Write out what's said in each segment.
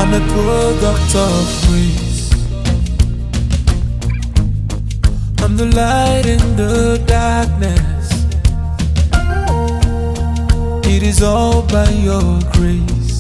I'm a product of grace. I'm the light in the darkness. It is all by your grace.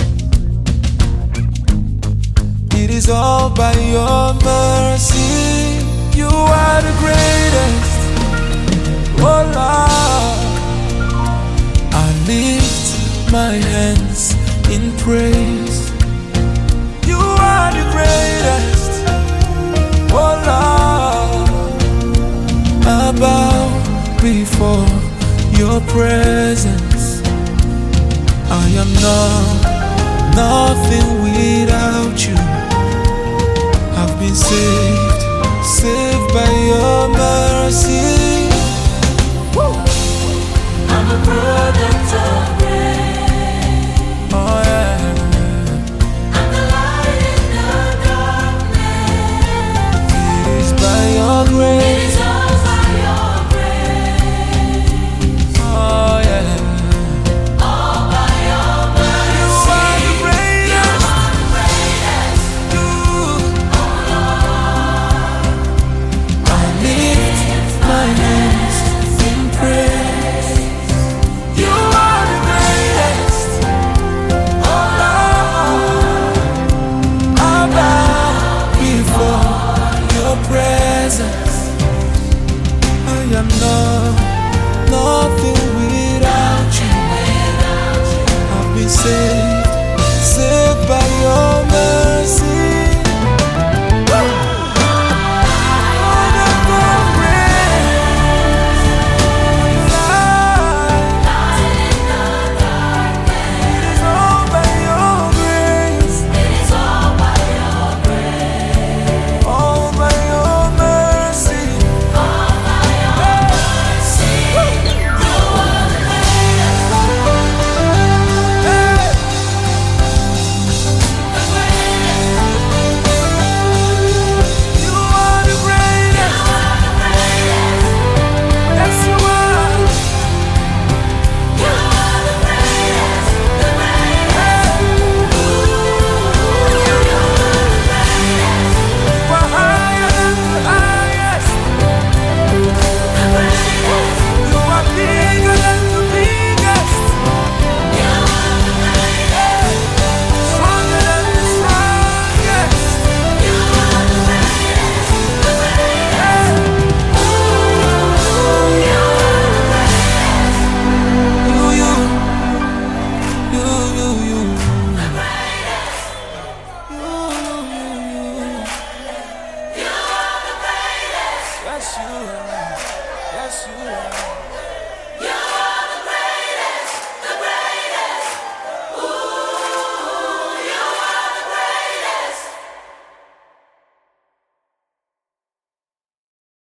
It is all by your mercy. You are the greatest. Oh Lord, I lift my hands in praise. You are the greatest. Oh Lord, I bow before your presence. I am nothing without you. I've been saved by your mercy. I'm a product of